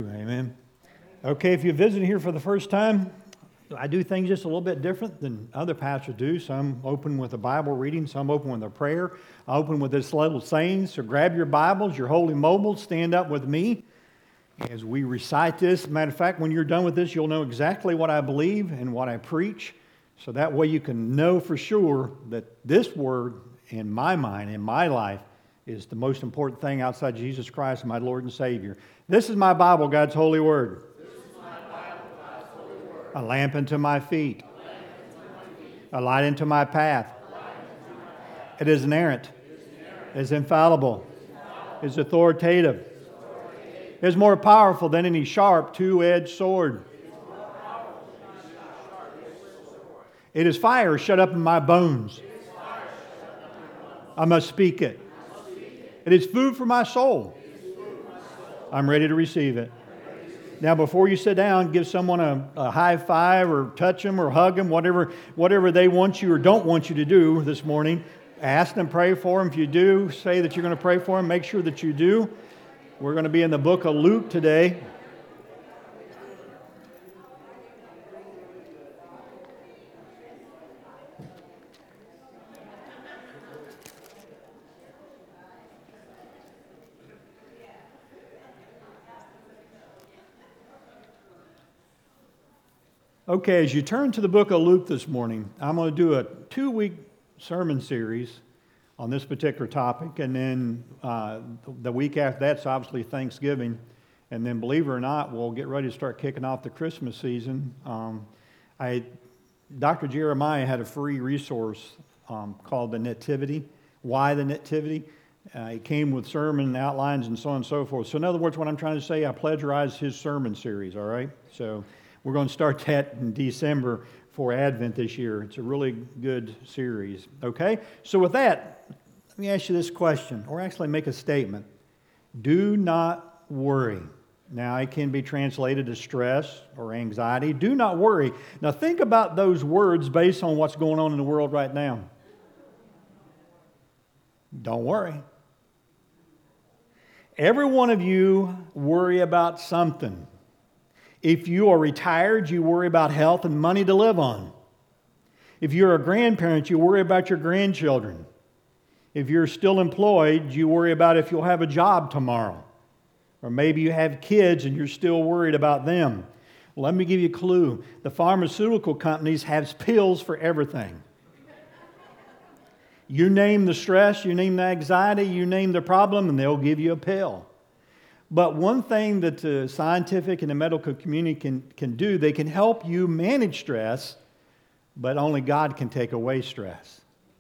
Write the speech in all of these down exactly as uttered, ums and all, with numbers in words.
Amen. Okay, if you're visiting here for the first time, I do things just a little bit different than other pastors do. Some open with a Bible reading, some open with a prayer. I open with this little saying, so grab your Bibles, your holy mobiles, stand up with me as we recite this. Matter of fact, when you're done with this, you'll know exactly what I believe and what I preach, so that way you can know for sure that this word, in my mind, in my life, is the most important thing outside Jesus Christ, my Lord and Savior. This is my Bible, God's holy word. This is my Bible, God's holy word. A lamp unto my feet. A lamp unto my feet. A light unto my path. A light unto my path. It is inerrant. It is inerrant. It is infallible. It is infallible. It is authoritative. It is authoritative. It is more powerful than any sharp two-edged sword. It is more powerful than any sharp-edged sword. It is fire shut up in my bones. It is fire shut up in my bones. I must speak it. I must speak it. It is food for my soul. It is food for my soul. I'm ready to receive it. Now, before you sit down, give someone a, a high five or touch them or hug them, whatever, whatever they want you or don't want you to do this morning. Ask them, pray for them. If you do, say that you're going to pray for them. Make sure that you do. We're going to be in the book of Luke today. Okay, as you turn to the book of Luke this morning, I'm going to do a two-week sermon series on this particular topic, and then uh, the week after that's obviously Thanksgiving, and then believe it or not, we'll get ready to start kicking off the Christmas season. Um, I, Doctor Jeremiah had a free resource um, called The Nativity. Why the Nativity? Uh, it came with sermon outlines and so on and so forth. So in other words, what I'm trying to say, I plagiarized his sermon series, all right? So we're going to start that in December for Advent this year. It's a really good series, okay? So with that, let me ask you this question, or actually make a statement. Do not worry. Now, it can be translated as stress or anxiety. Do not worry. Now, think about those words based on what's going on in the world right now. Don't worry. Every one of you worry about something. If you are retired, you worry about health and money to live on. If you're a grandparent, you worry about your grandchildren. If you're still employed, you worry about if you'll have a job tomorrow. Or maybe you have kids and you're still worried about them. Let me give you a clue. The pharmaceutical companies have pills for everything. You name the stress, you name the anxiety, you name the problem, and they'll give you a pill. But one thing that the scientific and the medical community can, can do, they can help you manage stress, but only God can take away stress.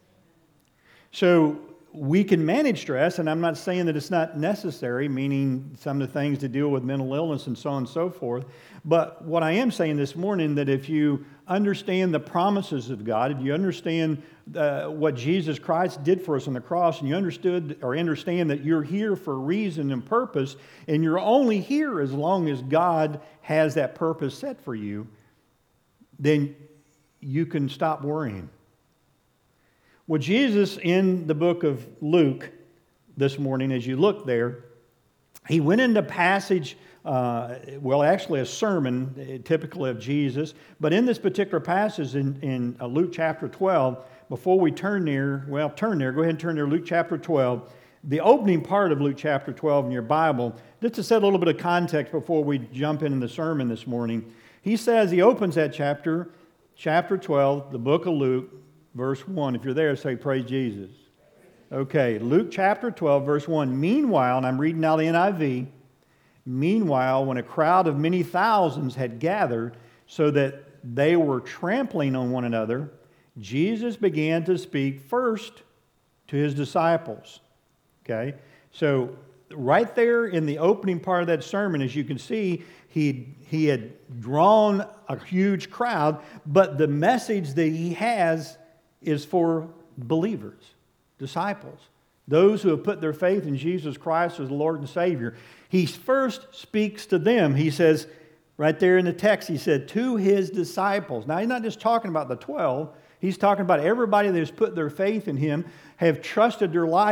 So we can manage stress, and I'm not saying that it's not necessary, meaning some of the things to deal with mental illness and so on and so forth. But what I am saying this morning, that if you understand the promises of God, if you understand uh, what Jesus Christ did for us on the cross, and you understood or understand that you're here for a reason and purpose, and you're only here as long as God has that purpose set for you, then you can stop worrying. Well, Jesus, in the book of Luke this morning, as you look there, he went into passage, uh, well, actually a sermon, typically of Jesus, but in this particular passage in, in uh, Luke chapter twelve, before we turn there, well, turn there, go ahead and turn there, Luke chapter twelve, the opening part of Luke chapter twelve in your Bible, just to set a little bit of context before we jump into the sermon this morning. He says, he opens that chapter, chapter twelve, the book of Luke, verse one. If you're there, say, praise Jesus. Okay, Luke chapter twelve, verse one. Meanwhile, and I'm reading now the N I V, meanwhile, when a crowd of many thousands had gathered so that they were trampling on one another, Jesus began to speak first to his disciples. Okay, so right there in the opening part of that sermon, as you can see, he, he had drawn a huge crowd, but the message that he has is for believers, disciples, those who have put their faith in Jesus Christ as the Lord and Savior. He first speaks to them. He says, right there in the text, he said, to his disciples. Now, he's not just talking about the twelve. He's talking about everybody that has put their faith in him, have trusted their life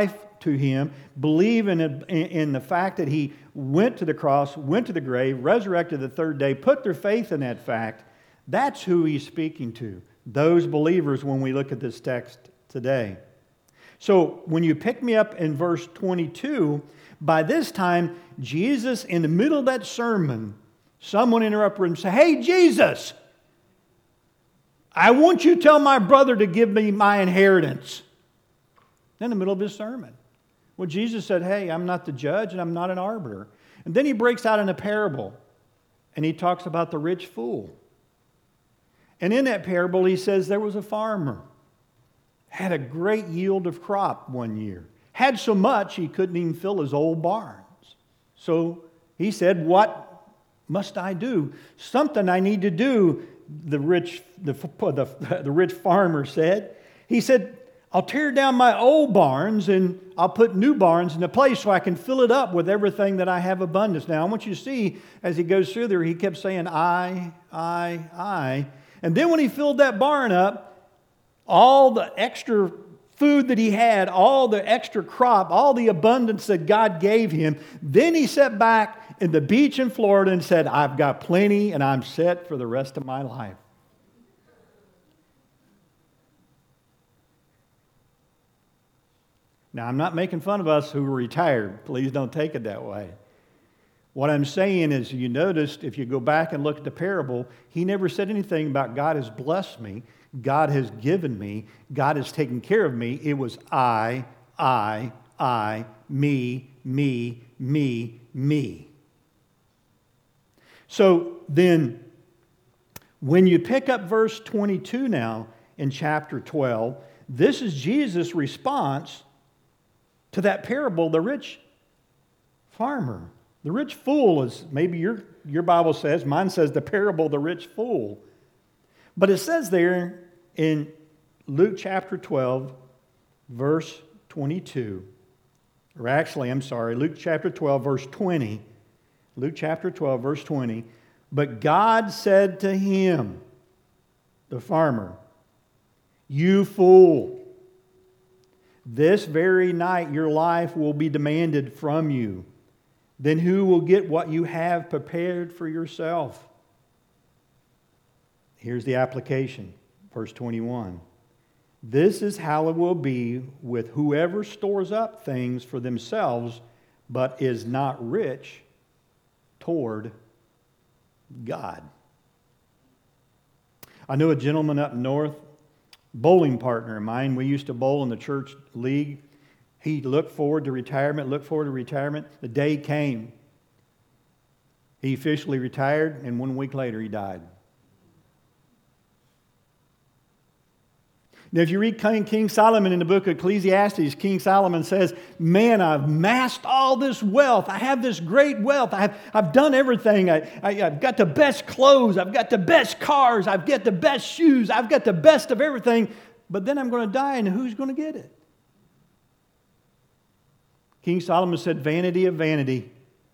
to him, believe in, in, in the fact that he went to the cross, went to the grave, resurrected the third day, put their faith in that fact, that's who he's speaking to, those believers when we look at this text today. So when you pick me up in verse twenty-two, by this time, Jesus, in the middle of that sermon, someone interrupted him and said, "Hey, Jesus, I want you to tell my brother to give me my inheritance." In the middle of his sermon. Well, Jesus said, "Hey, I'm not the judge and I'm not an arbiter." And then he breaks out in a parable and he talks about the rich fool. And in that parable, he says there was a farmer, had a great yield of crop one year, had so much he couldn't even fill his old barns. So he said, "What must I do? Something I need to do," the rich, the, the, the rich farmer said. He said, "I'll tear down my old barns and I'll put new barns in the place so I can fill it up with everything that I have abundance." Now, I want you to see, as he goes through there, he kept saying, "I, I, I." And then when he filled that barn up, all the extra food that he had, all the extra crop, all the abundance that God gave him, then he sat back in the beach in Florida and said, "I've got plenty and I'm set for the rest of my life." Now, I'm not making fun of us who are retired. Please don't take it that way. What I'm saying is, you noticed, if you go back and look at the parable, he never said anything about God has blessed me, God has given me, God has taken care of me. It was I, I, I, me, me, me, me. So then, when you pick up verse twenty-two now in chapter twelve, this is Jesus' response to that parable, the rich farmer. The rich fool is, maybe your, your Bible says, mine says the parable of the rich fool. But it says there in Luke chapter twelve, verse twenty-two, or actually, I'm sorry, Luke chapter twelve, verse twenty. Luke chapter twelve, verse twenty. "But God said to him," the farmer, "You fool, this very night your life will be demanded from you. Then who will get what you have prepared for yourself?" Here's the application, verse twenty-one. "This is how it will be with whoever stores up things for themselves, but is not rich toward God." I knew a gentleman up north, bowling partner of mine. We used to bowl in the church league. He looked forward to retirement, looked forward to retirement. The day came. He officially retired, and one week later he died. Now, if you read King, King Solomon in the book of Ecclesiastes, King Solomon says, "Man, I've amassed all this wealth. I have this great wealth. I have, I've done everything. I, I, I've got the best clothes. I've got the best cars. I've got the best shoes. I've got the best of everything. But then I'm going to die, and who's going to get it?" King Solomon said, "Vanity of vanity."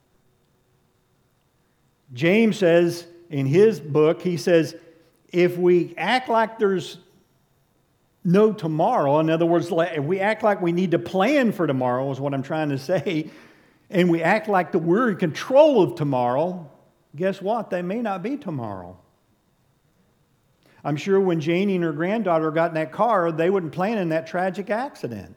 James says in his book, he says, if we act like there's no tomorrow, in other words, if we act like we need to plan for tomorrow, is what I'm trying to say, and we act like that we're in control of tomorrow, guess what? They may not be tomorrow. I'm sure when Janie and her granddaughter got in that car, they wouldn't plan in that tragic accident.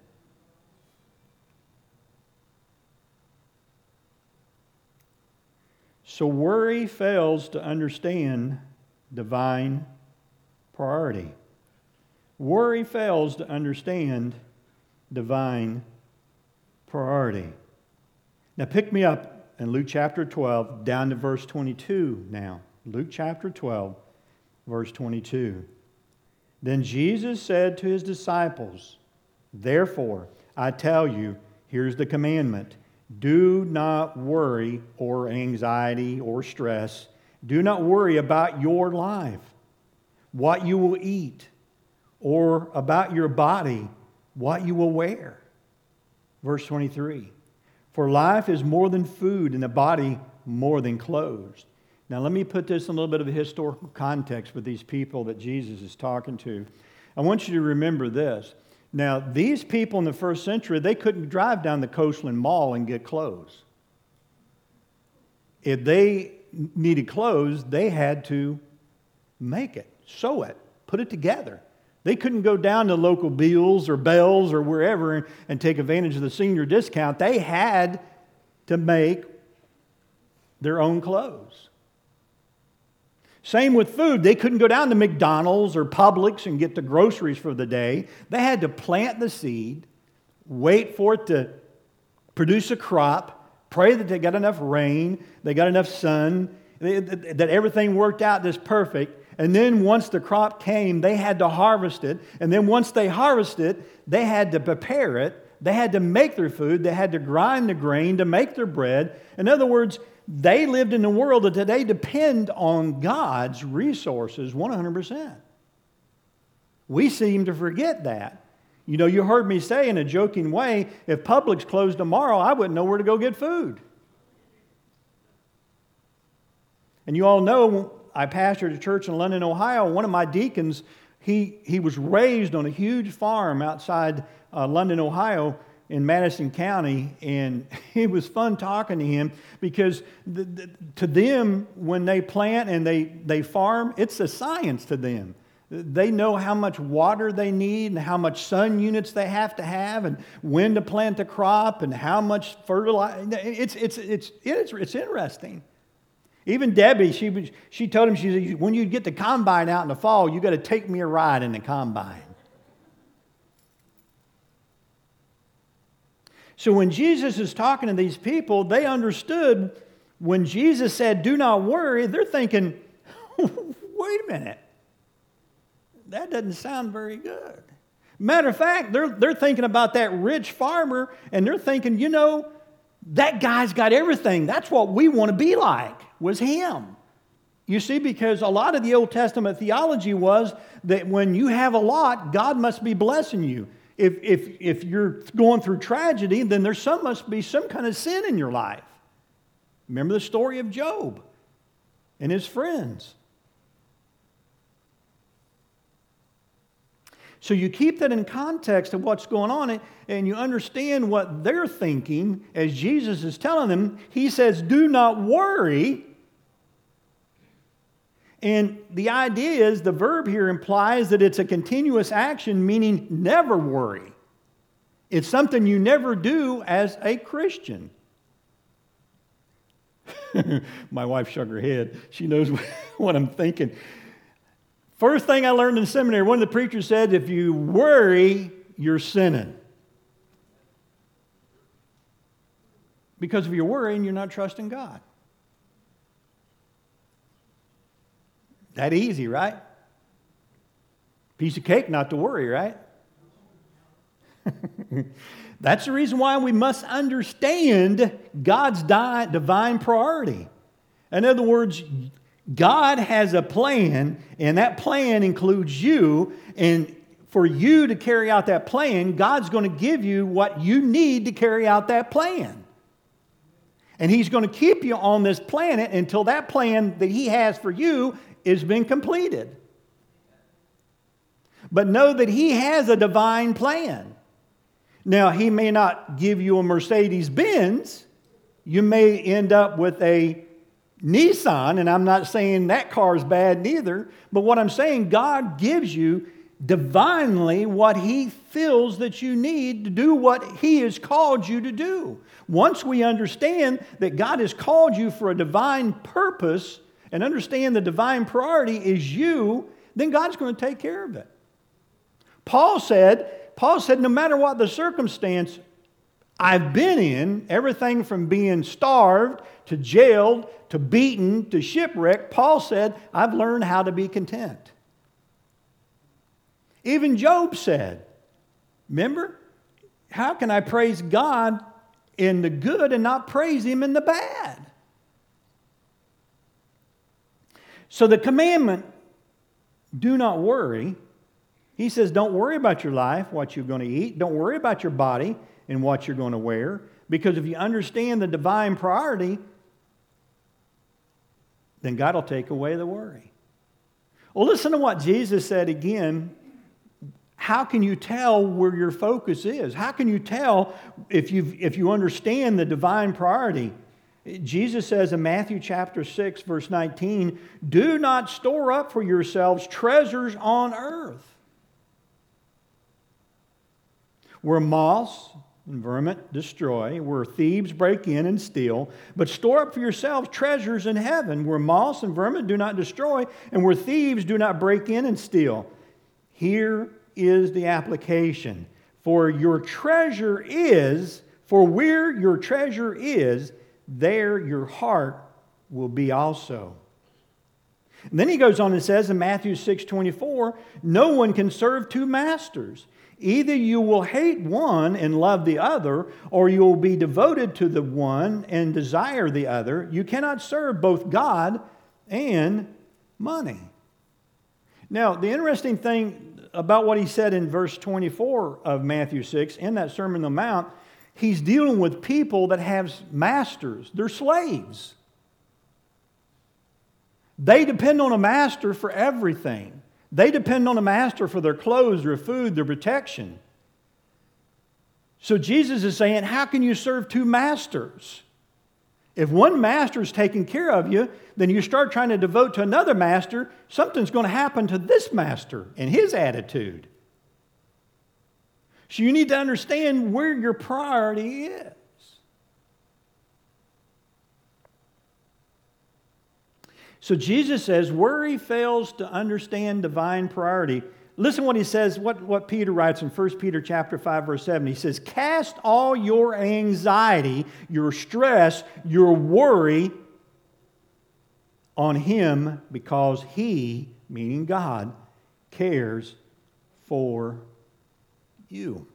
So worry fails to understand divine priority. Worry fails to understand divine priority. Now pick me up in Luke chapter twelve, down to verse twenty-two now. Luke chapter twelve, verse twenty-two. "Then Jesus said to his disciples, Therefore, I tell you, here's the commandment. Do not worry or anxiety or stress. Do not worry about your life, what you will eat, or about your body, what you will wear." Verse twenty-three. "For life is more than food, and the body more than clothes." Now let me put this in a little bit of a historical context with these people that Jesus is talking to. I want you to remember this. Now, these people in the first century, they couldn't drive down the Coastland Mall and get clothes. If they needed clothes, they had to make it, sew it, put it together. They couldn't go down to local Beals or Bells or wherever and, and take advantage of the senior discount. They had to make their own clothes. Same with food. They couldn't go down to McDonald's or Publix and get the groceries for the day. They had to plant the seed, wait for it to produce a crop, pray that they got enough rain, they got enough sun, that everything worked out just perfect. And then once the crop came, they had to harvest it. And then once they harvested it, they had to prepare it. They had to make their food. They had to grind the grain to make their bread. In other words, they lived in a world that today depend on God's resources one hundred percent. We seem to forget that. You know, you heard me say in a joking way, if Publix closed tomorrow, I wouldn't know where to go get food. And you all know, I pastored a church in London, Ohio. One of my deacons, he, he was raised on a huge farm outside uh, London, Ohio, in Madison County, and it was fun talking to him because the, the, to them, when they plant and they, they farm, it's a science to them. They know how much water they need and how much sun units they have to have and when to plant the crop and how much fertilizer. It's, it's, it's, it's, it's interesting. Even Debbie, she, she told him, she said, when you get the combine out in the fall, you got to take me a ride in the combine. So when Jesus is talking to these people, they understood when Jesus said, do not worry, they're thinking, wait a minute. That doesn't sound very good. Matter of fact, they're, they're thinking about that rich farmer, and they're thinking, you know, that guy's got everything. That's what we want to be like, was him. You see, because a lot of the Old Testament theology was that when you have a lot, God must be blessing you. If, if, if you're going through tragedy, then there some, must be some kind of sin in your life. Remember the story of Job and his friends. So you keep that in context of what's going on, and you understand what they're thinking as Jesus is telling them. He says, do not worry. And the idea is, the verb here implies that it's a continuous action, meaning never worry. It's something you never do as a Christian. My wife shook her head. She knows what I'm thinking. First thing I learned in seminary, one of the preachers said, if you worry, you're sinning. Because if you're worrying, you're not trusting God. That easy, right? Piece of cake not to worry, right? That's the reason why we must understand God's di- divine priority. In other words, God has a plan, and that plan includes you. And for you to carry out that plan, God's going to give you what you need to carry out that plan. And He's going to keep you on this planet until that plan that He has for you has been completed. But know that He has a divine plan. Now, He may not give you a Mercedes-Benz. You may end up with a Nissan, and I'm not saying that car's bad neither, but what I'm saying, God gives you divinely what He feels that you need to do what He has called you to do. Once we understand that God has called you for a divine purpose and understand the divine priority is you, then God's going to take care of it. Paul said, Paul said, no matter what the circumstance I've been in, everything from being starved to jailed to beaten to shipwrecked, Paul said, I've learned how to be content. Even Job said, remember, how can I praise God in the good and not praise Him in the bad? So the commandment, do not worry, He says, don't worry about your life, what you're going to eat. Don't worry about your body and what you're going to wear. Because if you understand the divine priority, then God will take away the worry. Well, listen to what Jesus said again, How can you tell where your focus is? How can you tell if, you if you understand the divine priority? Jesus says in Matthew chapter six, verse nineteen, do not store up for yourselves treasures on earth, where moths and vermin destroy, where thieves break in and steal, but store up for yourselves treasures in heaven, where moths and vermin do not destroy, and where thieves do not break in and steal. Here is the application. For your treasure is, for where your treasure is, there your heart will be also. And then he goes on and says in Matthew six twenty-four, no one can serve two masters. Either you will hate one and love the other, or you will be devoted to the one and desire the other. You cannot serve both God and money. Now, the interesting thing about what he said in verse twenty-four of Matthew six, in that Sermon on the Mount, he's dealing with people that have masters. They're slaves. They depend on a master for everything. They depend on a master for their clothes, their food, their protection. So Jesus is saying, how can you serve two masters? If one master is taking care of you, then you start trying to devote to another master, something's going to happen to this master and his attitude. So you need to understand where your priority is. So Jesus says, where he fails to understand divine priority, listen what he says, what, what Peter writes in First Peter chapter five, verse seven. He says, cast all your anxiety, your stress, your worry on him, because he, meaning God, cares for you.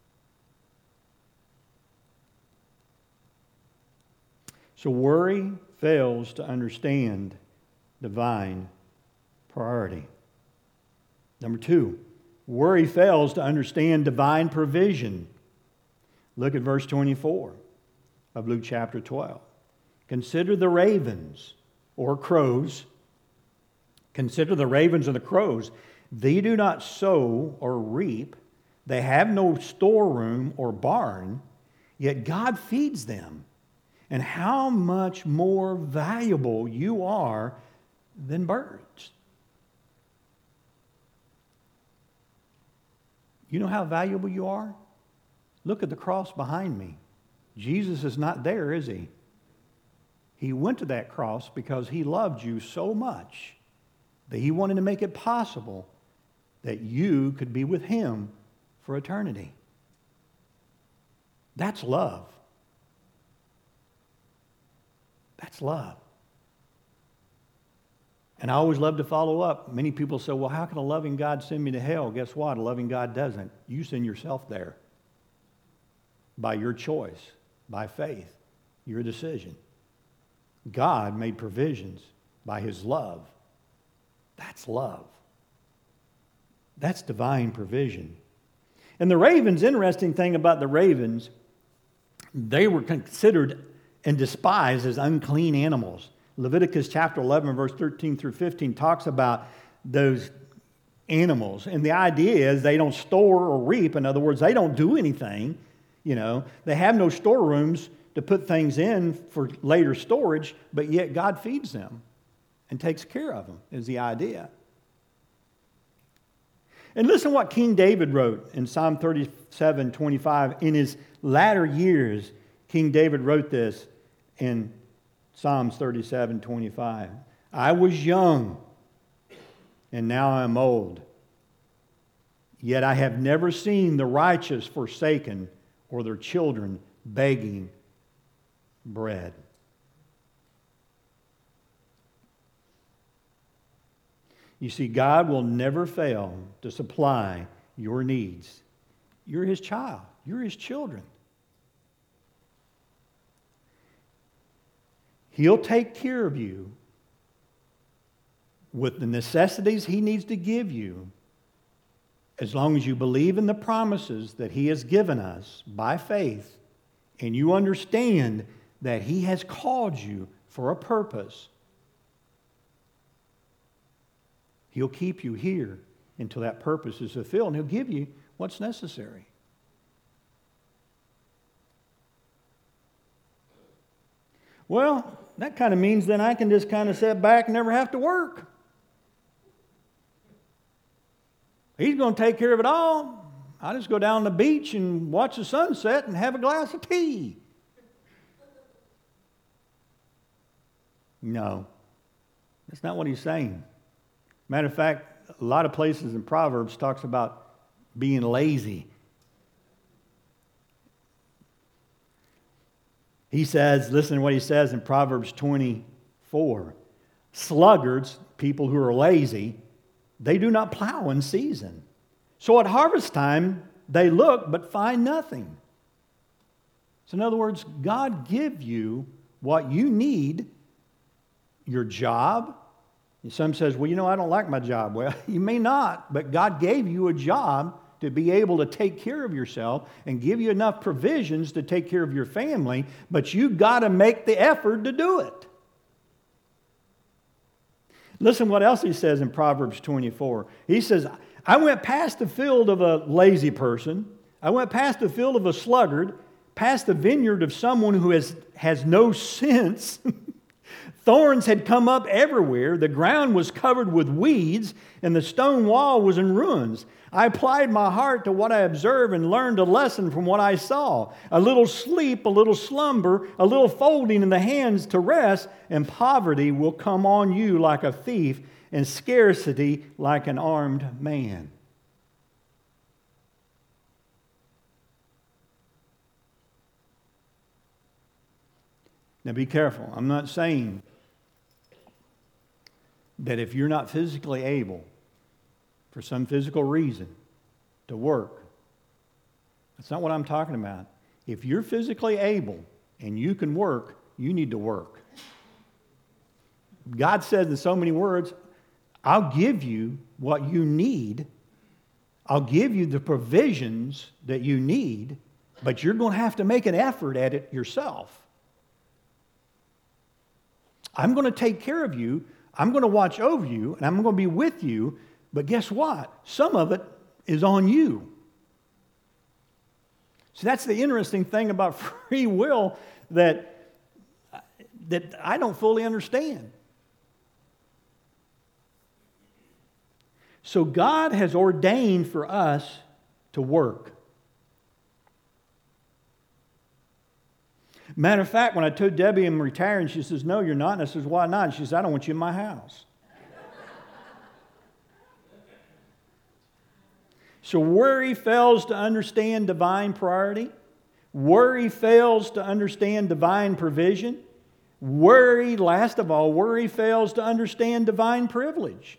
So worry fails to understand divine priority. Number two, worry fails to understand divine provision. Look at verse twenty-four of Luke chapter twelve. Consider the ravens or crows. Consider the ravens and the crows. They do not sow or reap. They have no storeroom or barn, yet God feeds them. And how much more valuable you are than birds. You know how valuable you are? Look at the cross behind me. Jesus is not there, is he? He went to that cross because he loved you so much that he wanted to make it possible that you could be with him for eternity. That's love. That's love. And I always love to follow up. Many people say, well, how can a loving God send me to hell? Guess what? A loving God doesn't. You send yourself there by your choice, by faith, your decision. God made provisions by his love. That's love. That's divine provision. And the ravens, interesting thing about the ravens, they were considered and despised as unclean animals. Leviticus chapter eleven, verse thirteen through fifteen talks about those animals. And the idea is they don't store or reap. In other words, they don't do anything. You know, they have no storerooms to put things in for later storage, but yet God feeds them and takes care of them, is the idea. And listen what King David wrote in Psalm thirty-seven twenty-five. In his latter years, King David wrote this in Psalms thirty-seven twenty-five. I was young, and now I am old. Yet I have never seen the righteous forsaken or their children begging bread. You see, God will never fail to supply your needs. You're his child. You're his children. He'll take care of you with the necessities he needs to give you as long as you believe in the promises that he has given us by faith and you understand that he has called you for a purpose. He'll keep you here until that purpose is fulfilled, and He'll give you what's necessary. Well, that kind of means then I can just kind of sit back and never have to work. He's going to take care of it all. I just go down the beach and watch the sunset and have a glass of tea. No, that's not what he's saying. Matter of fact, a lot of places in Proverbs talks about being lazy. He says, listen to what he says in Proverbs twenty-four. Sluggards, people who are lazy, they do not plow in season. So at harvest time, they look but find nothing. So in other words, God give you what you need, your job. And some says, well, you know, I don't like my job. Well, you may not, but God gave you a job to be able to take care of yourself and give you enough provisions to take care of your family, but you got to make the effort to do it. Listen what else he says in Proverbs twenty-four. He says, I went past the field of a lazy person. I went past the field of a sluggard, past the vineyard of someone who has, has no sense. Thorns had come up everywhere. The ground was covered with weeds, and the stone wall was in ruins. I applied my heart to what I observed and learned a lesson from what I saw. A little sleep, a little slumber, a little folding in the hands to rest, and poverty will come on you like a thief, and scarcity like an armed man. Now be careful. I'm not saying that if you're not physically able, for some physical reason, to work, that's not what I'm talking about. If you're physically able and you can work, you need to work. God says in so many words, I'll give you what you need. I'll give you the provisions that you need, but you're going to have to make an effort at it yourself. I'm going to take care of you. I'm going to watch over you, and I'm going to be with you. But guess what? Some of it is on you. So that's the interesting thing about free will that, that I don't fully understand. So God has ordained for us to work. Matter of fact, when I told Debbie I'm retiring, she says, no, you're not. And I says, why not? And she says, I don't want you in my house. So worry fails to understand divine priority. Worry fails to understand divine provision. Worry, last of all, worry fails to understand divine privilege.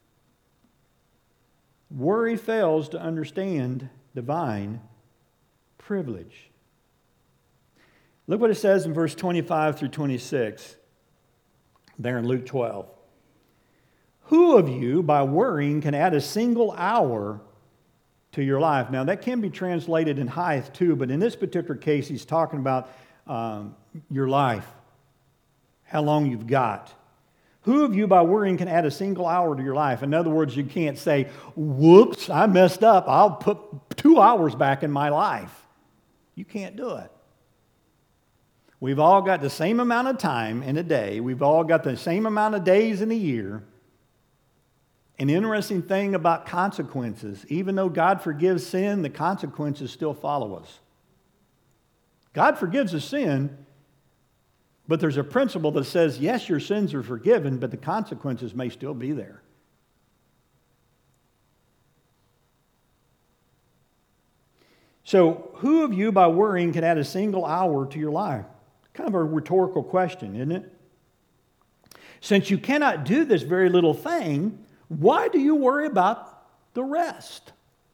Worry fails to understand divine privilege. Look what it says in verse twenty-five through twenty-six, there in Luke twelve. Who of you, by worrying, can add a single hour to your life? Now, that can be translated in height too, but in this particular case, he's talking about um, your life, how long you've got. Who of you, by worrying, can add a single hour to your life? In other words, you can't say, whoops, I messed up. I'll put two hours back in my life. You can't do it. We've all got the same amount of time in a day. We've all got the same amount of days in a year. An interesting thing about consequences, even though God forgives sin, the consequences still follow us. God forgives a sin, but there's a principle that says, yes, your sins are forgiven, but the consequences may still be there. So, who of you by worrying can add a single hour to your life? Kind of a rhetorical question, isn't it? Since you cannot do this very little thing, why do you worry about the rest?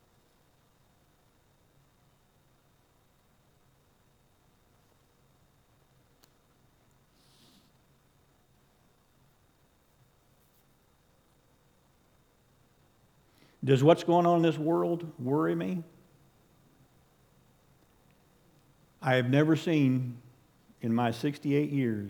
Does what's going on in this world worry me? I have never seen in my sixty-eight years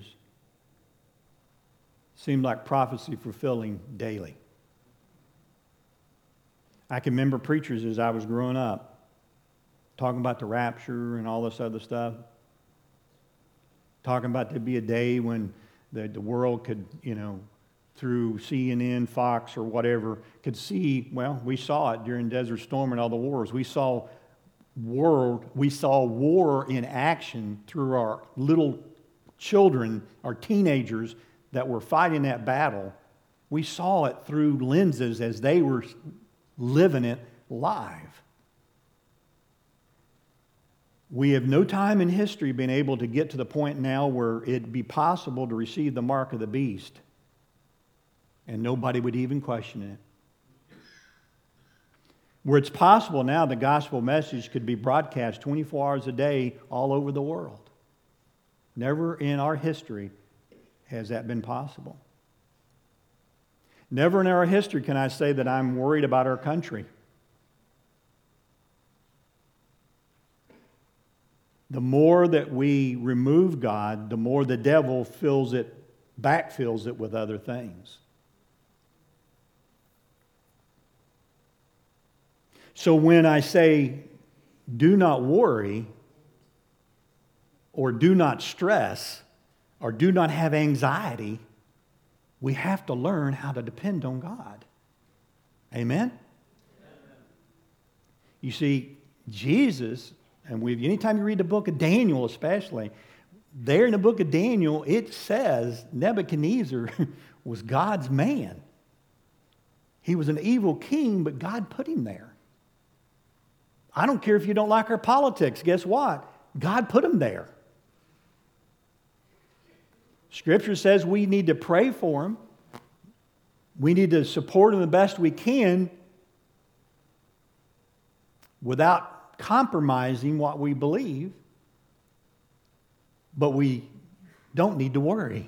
seem like prophecy fulfilling daily. I can remember preachers as I was growing up talking about the rapture and all this other stuff. Talking about there'd be a day when the, the world could, you know, through C N N, Fox, or whatever, could see, well, we saw it during Desert Storm and all the wars. We saw world, we saw war in action through our little children, our teenagers that were fighting that battle. We saw it through lenses as they were living it live. We have no time in history been able to get to the point now where it'd be possible to receive the mark of the beast and nobody would even question it. Where it's possible now the gospel message could be broadcast twenty-four hours a day all over the world. Never in our history has that been possible. Never in our history can I say that I'm worried about our country. The more that we remove God, the more the devil fills it, backfills it with other things. So when I say, do not worry, or do not stress, or do not have anxiety, we have to learn how to depend on God. Amen? Amen. You see, Jesus, and we anytime you read the book of Daniel especially, there in the book of Daniel, it says Nebuchadnezzar was God's man. He was an evil king, but God put him there. I don't care if you don't like our politics. Guess what? God put him there. Scripture says we need to pray for him. We need to support him the best we can without compromising what we believe. But we don't need to worry.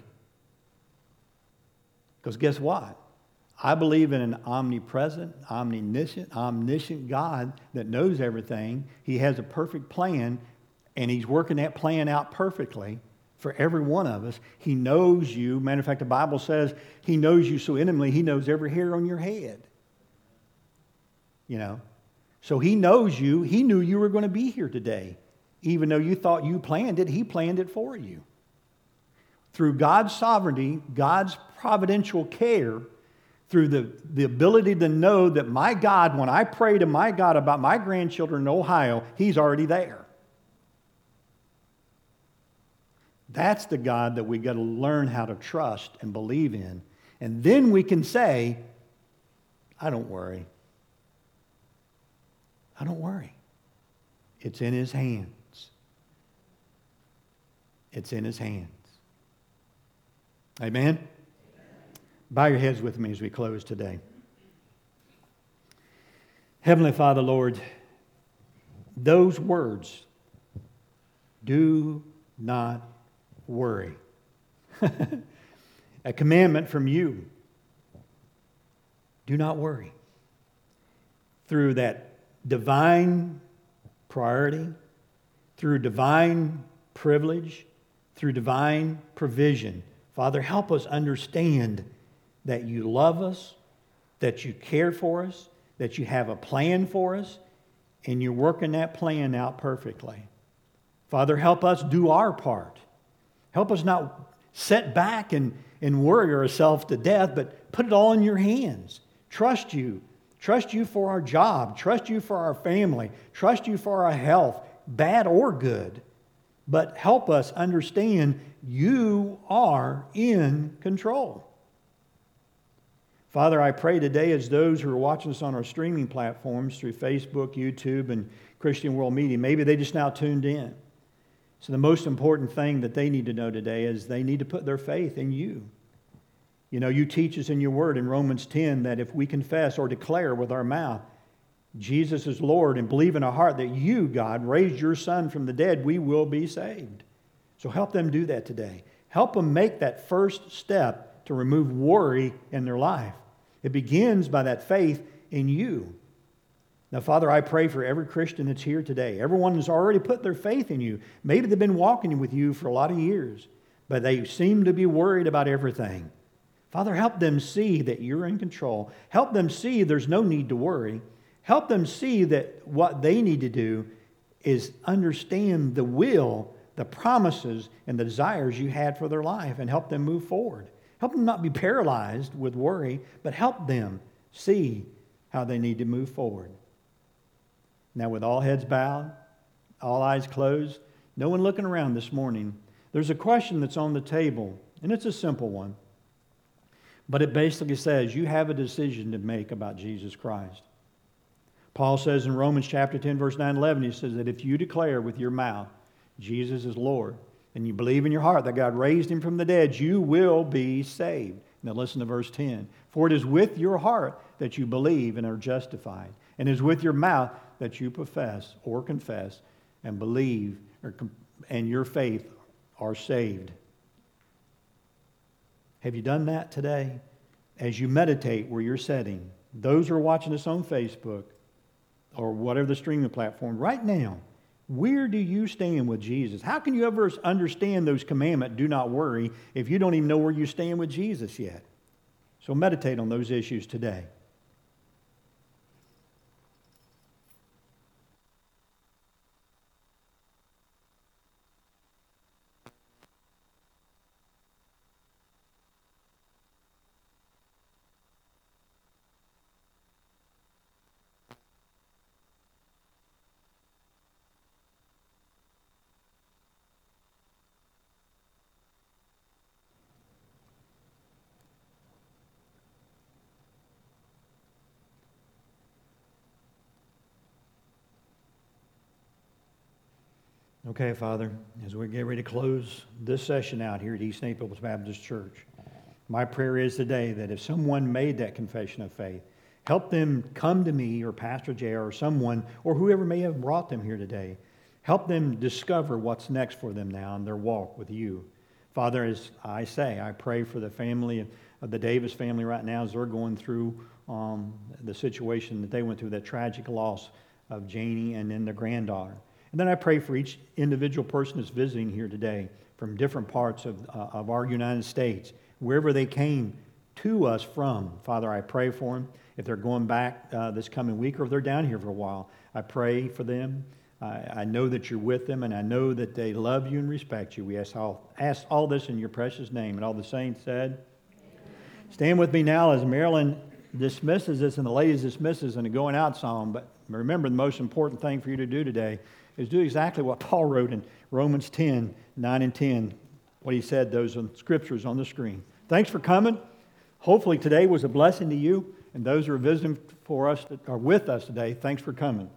Because guess what? I believe in an omnipresent, omniscient, omniscient God that knows everything. He has a perfect plan, and He's working that plan out perfectly for every one of us. He knows you. Matter of fact, the Bible says He knows you so intimately, He knows every hair on your head. You know? So He knows you. He knew you were going to be here today. Even though you thought you planned it, He planned it for you. Through God's sovereignty, God's providential care, through the, the ability to know that my God, when I pray to my God about my grandchildren in Ohio, He's already there. That's the God that we got to learn how to trust and believe in. And then we can say, I don't worry. I don't worry. It's in His hands. It's in His hands. Amen? Bow your heads with me as we close today. Heavenly Father, Lord, those words, do not worry. A commandment from you. Do not worry. Through that divine priority, through divine privilege, through divine provision, Father, help us understand that you love us, that you care for us, that you have a plan for us, and you're working that plan out perfectly. Father, help us do our part. Help us not sit back and, and worry ourselves to death, but put it all in your hands. Trust you. Trust you for our job. Trust you for our family. Trust you for our health, bad or good. But help us understand you are in control. Father, I pray today as those who are watching us on our streaming platforms through Facebook, YouTube, and Christian World Media, maybe they just now tuned in. So the most important thing that they need to know today is they need to put their faith in you. You know, you teach us in your word in Romans ten that if we confess or declare with our mouth Jesus is Lord and believe in our heart that you, God, raised your Son from the dead, we will be saved. So help them do that today. Help them make that first step to remove worry in their life. It begins by that faith in you. Now, Father, I pray for every Christian that's here today. Everyone has already put their faith in you. Maybe they've been walking with you for a lot of years, but they seem to be worried about everything. Father, help them see that you're in control. Help them see there's no need to worry. Help them see that what they need to do is understand the will, the promises, and the desires you had for their life, and help them move forward. Help them not be paralyzed with worry, but help them see how they need to move forward. Now, with all heads bowed, all eyes closed, no one looking around this morning, there's a question that's on the table, and it's a simple one. But it basically says you have a decision to make about Jesus Christ. Paul says in Romans chapter ten, verse nine, eleven, he says that if you declare with your mouth Jesus is Lord, and you believe in your heart that God raised him from the dead, you will be saved. Now listen to verse ten. For it is with your heart that you believe and are justified, and it is with your mouth that you profess or confess and believe, or, and your faith are saved. Have you done that today? As you meditate where you're sitting, those who are watching us on Facebook or whatever the streaming platform, right now, where do you stand with Jesus? How can you ever understand those commandments, do not worry, if you don't even know where you stand with Jesus yet? So meditate on those issues today. Okay, Father, as we get ready to close this session out here at East Naples Baptist Church, my prayer is today that if someone made that confession of faith, help them come to me or Pastor J R or someone or whoever may have brought them here today. Help them discover what's next for them now in their walk with you. Father, as I say, I pray for the family of the Davis family right now as they're going through um, the situation that they went through, that tragic loss of Janie and then their granddaughter. And then I pray for each individual person that's visiting here today from different parts of, uh, of our United States, wherever they came to us from. Father, I pray for them. If they're going back uh, this coming week or if they're down here for a while, I pray for them. I, I know that you're with them, and I know that they love you and respect you. We ask all, ask all this in your precious name. And all the saints said, amen. Stand with me now as Marilyn dismisses us and the ladies dismisses in a going out song. But remember, the most important thing for you to do today is do exactly what Paul wrote in Romans ten, nine and ten, what he said, those scriptures on the screen. Thanks for coming. Hopefully today was a blessing to you, and those who are visiting for us, are with us today, thanks for coming.